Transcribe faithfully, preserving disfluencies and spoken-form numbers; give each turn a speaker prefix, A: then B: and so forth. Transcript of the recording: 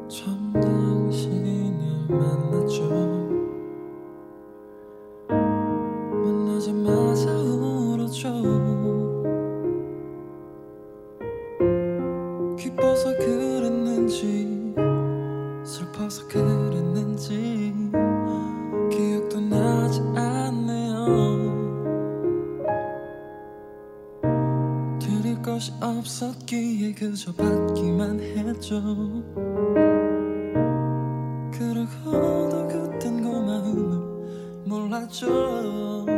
A: 처음 당신을 만났죠. 만나자마자 울었죠. 기뻐서 그랬는지 슬퍼서 그랬는지 기억도 나지 않네요. 드릴 것이 없었기에 그저 받기만 했죠. 그러고도 그땐 고마움을 몰랐죠.